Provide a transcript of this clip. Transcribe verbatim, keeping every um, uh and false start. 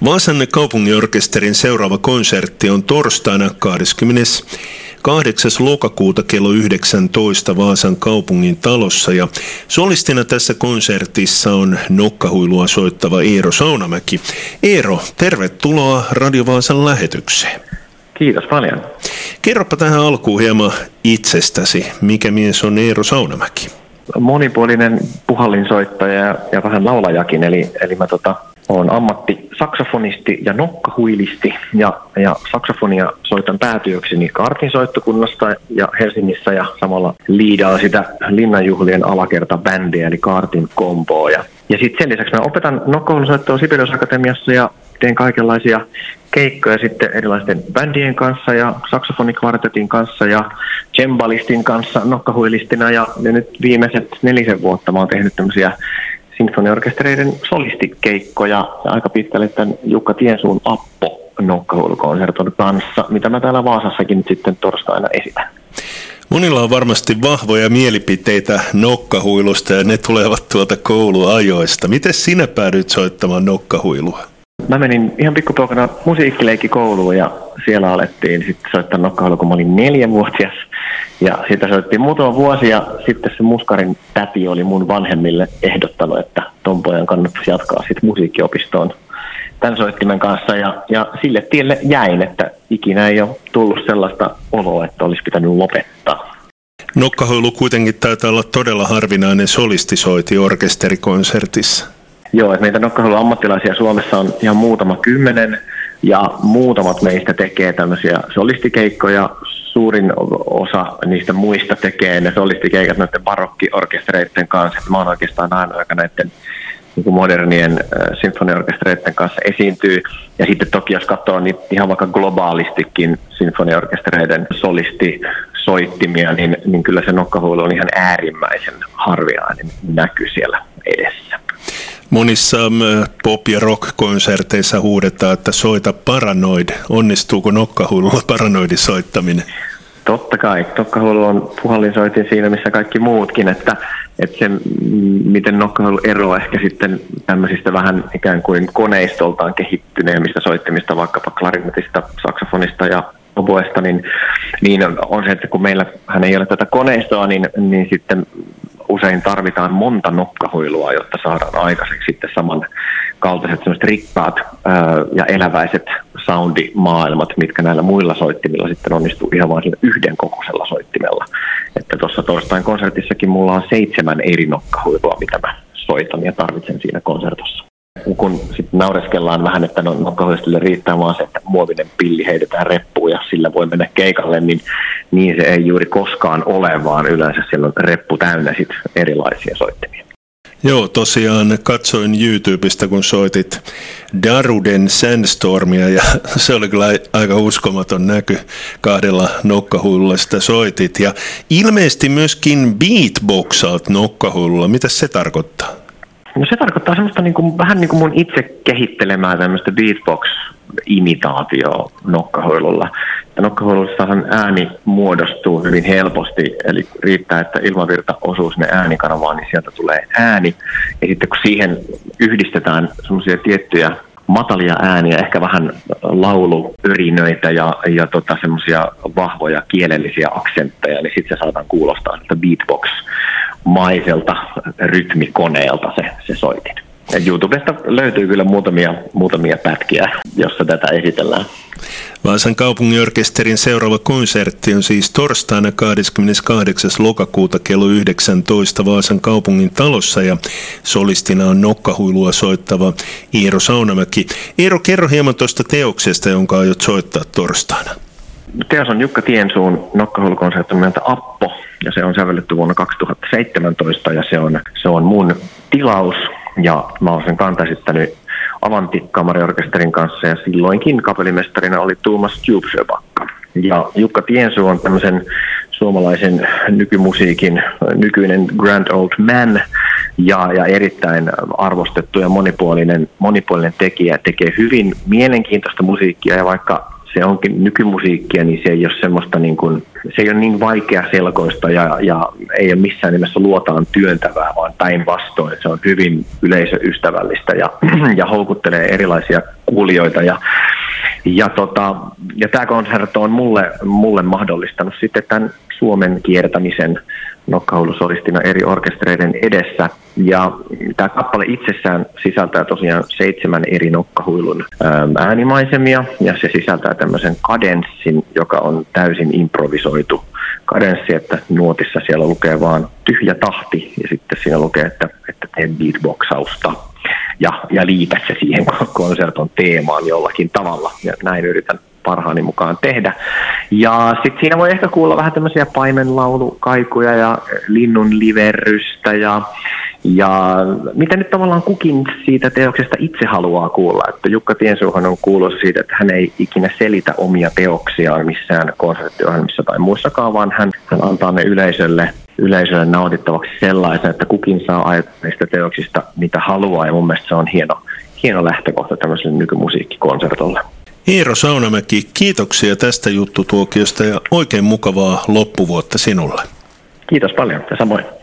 Vaasan kaupunginorkesterin seuraava konsertti on torstaina kahdeskymmeneskahdeksas lokakuuta kello yhdeksäntoista Vaasan kaupungin talossa ja solistina tässä konsertissa on nokkahuilua soittava Eero Saunamäki. Eero, tervetuloa Radio Vaasan lähetykseen. Kiitos paljon. Kerropa tähän alkuun hieman itsestäsi. Mikä mies on Eero Saunamäki? Monipuolinen puhallinsoittaja ja vähän laulajakin, eli, eli mä tota, olen ammatti-saksofonisti ja nokkahuilisti, ja, ja saksofonia soitan päätyökseni Kaartin soittokunnasta ja Helsingissä, ja samalla liidaan sitä linnanjuhlien alakertabändiä, eli Kaartin komboa. Ja, ja sitten sen lisäksi mä opetan nokkahuilusoittoa Sibelius Akatemiassa ja teen kaikenlaisia keikkoja sitten erilaisten bändien kanssa ja saksofonikvartetin kanssa ja cembalistin kanssa nokkahuilistina, ja, ja nyt viimeiset nelisen vuotta mä oon tehnyt tämmöisiä sinfoniaorkestereiden solistikeikkoja ja aika pitkälle tämän Jukka Tiensuun Appo nokkahuilukonserton kanssa, mitä mä täällä Vaasassakin nyt sitten torstaina esitän. Monilla on varmasti vahvoja mielipiteitä nokkahuilusta ja ne tulevat tuolta kouluajoista. Miten sinä päädyit soittamaan nokkahuilua? Mä menin ihan pikkupoikana musiikkileikkikouluun ja siellä alettiin sitten soittaa nokkahuilua, kun mä olin neljänvuotias. Ja sitä soittiin muutama vuosi ja sitten se muskarin täti oli mun vanhemmille ehdottanut, että ton pojan kannattaisi jatkaa sitten musiikkiopistoon tämän soittimen kanssa. Ja, ja sille tielle jäin, että ikinä ei ole tullut sellaista oloa, että olisi pitänyt lopettaa. Nokkahuilu kuitenkin taitaa olla todella harvinainen solistisoiti orkesterikonsertissa. Joo, että meitä nokkahuilun ammattilaisia Suomessa on ihan muutama kymmenen ja muutamat meistä tekee tämmöisiä solistikeikkoja. Suurin osa niistä muista tekee ne solistikeikat noiden barokkiorkestereiden kanssa. Mä oon oikeastaan aina, joka näiden niin kuin modernien äh, sinfoniaorkestereiden kanssa esiintyy. Ja sitten toki jos katsoo niin ihan vaikka globaalistikin sinfoniaorkestereiden solistisoittimia, niin, niin kyllä se nokkahuilu on ihan äärimmäisen harvinainen näky siellä edessä. Monissa pop- ja rock-konserteissa huudetaan, että soita Paranoid. Onnistuuko nokkahuilulla Paranoidin soittaminen? Totta kai. Nokkahuilu on puhallinsoitin siinä, missä kaikki muutkin, että, että se, miten nokkahuilu eroaa ehkä sitten tämmöisistä vähän ikään kuin koneistoltaan kehittyneemmistä soittimista, vaikkapa klarinetista, saksofonista ja oboesta, niin, niin on, on se, että kun meillä hän ei ole tätä koneistoa, niin, niin sitten usein tarvitaan monta nokkahuilua, jotta saadaan aikaiseksi sitten samankaltaiset semmoiset rikkaat ää, ja eläväiset soundimaailmat, mitkä näillä muilla soittimilla sitten onnistuu ihan vain sillä yhden kokoisella soittimella. Että tuossa torstain konsertissakin mulla on seitsemän eri nokkahuilua, mitä mä soitan ja tarvitsen siinä konsertossa. Kun sitten naureskellaan vähän, että no, nokkahuilistille riittää vaan se, että muovinen pilli heitetään reppuun ja sillä voi mennä keikalle, niin, niin se ei juuri koskaan ole, vaan yleensä siellä on reppu täynnä sit erilaisia soittimia. Joo, tosiaan katsoin YouTubesta, kun soitit Daruden Sandstormia ja se oli kyllä aika uskomaton näky, kahdella nokkahuilulla sitä soitit. Ja ilmeisesti myöskin beatboxaat nokkahuilulla. Mitä se tarkoittaa? No se tarkoittaa semmoista niin kuin, vähän niin kuin mun itse kehittelemää tämmöistä beatbox-imitaatioa nokkahuilulla. Ja nokkahuilussahan ääni muodostuu hyvin helposti, eli riittää, että ilmavirta osuu sinne äänikanavaan, niin sieltä tulee ääni. Ja sitten kun siihen yhdistetään semmoisia tiettyjä matalia ääniä, ehkä vähän lauluörinöitä ja, ja tota, semmoisia vahvoja kielellisiä aksentteja, niin sitten se saadaan kuulostaa sieltä beatbox-maiselta rytmikoneelta se, se soitin. Ja YouTubesta löytyy kyllä muutamia, muutamia pätkiä, jossa tätä esitellään. Vaasan kaupunginorkesterin seuraava konsertti on siis torstaina kahdeskymmeneskahdeksas lokakuuta kello yhdeksäntoista Vaasan kaupungin talossa ja solistina on nokkahuilua soittava Eero Saunamäki. Eero, kerro hieman tuosta teoksesta, jonka aiot soittaa torstaina. Teos on Jukka Tiensuun nokkahuilukonsertti nimeltä Appo, ja se on sävelletty vuonna kaksituhattaseitsemäntoista, ja se on, se on mun tilaus, ja mä oon sen kantaesittänyt Avanti-kamariorkesterin kanssa, ja silloinkin kapellimestarina oli Tuomas Tjupsjöbacka. Ja Jukka Tiensuu on tämmöisen suomalaisen nykymusiikin nykyinen grand old man, ja, ja erittäin arvostettu ja monipuolinen, monipuolinen tekijä, tekee hyvin mielenkiintoista musiikkia, ja vaikka se onkin nykymusiikkia, niin se ei ole semmoista niin kuin, se ei ole niin vaikea selkoista ja, ja ei ole missään nimessä luotaan työntävää, vaan päinvastoin. Se on hyvin yleisöystävällistä ja, ja houkuttelee erilaisia kuulijoita ja Ja, tota, ja tämä konsertto on mulle, mulle mahdollistanut sitten tämän Suomen kiertämisen nokkahuilusolistina eri orkestereiden edessä. Ja tämä kappale itsessään sisältää tosiaan seitsemän eri nokkahuilun äänimaisemia, ja se sisältää tämmöisen kadenssin, joka on täysin improvisoitu kadenssi, että nuotissa siellä lukee vaan tyhjä tahti, ja sitten siinä lukee, että, että tee beatboxausta. Ja, ja liitä se siihen konserton teemaan jollakin tavalla, ja näin yritän parhaani mukaan tehdä. Ja sitten siinä voi ehkä kuulla vähän tämmöisiä paimenlaulukaikuja ja linnun liverrystä ja, ja mitä nyt tavallaan kukin siitä teoksesta itse haluaa kuulla. Että Jukka Tiensuuhan on kuulossa siitä, että hän ei ikinä selitä omia teoksiaan missään konserttiohjelmissa tai muissakaan, vaan hän, hän antaa ne yleisölle yleisölle nautittavaksi sellaisen, että kukin saa ajatella niistä teoksista mitä haluaa, ja mun mielestä se on hieno, hieno lähtökohta tämmöiselle nykymusiikkikonsertolle. Iiro Saunamäki, kiitoksia tästä juttutuokiosta ja oikein mukavaa loppuvuotta sinulle. Kiitos paljon ja samoin.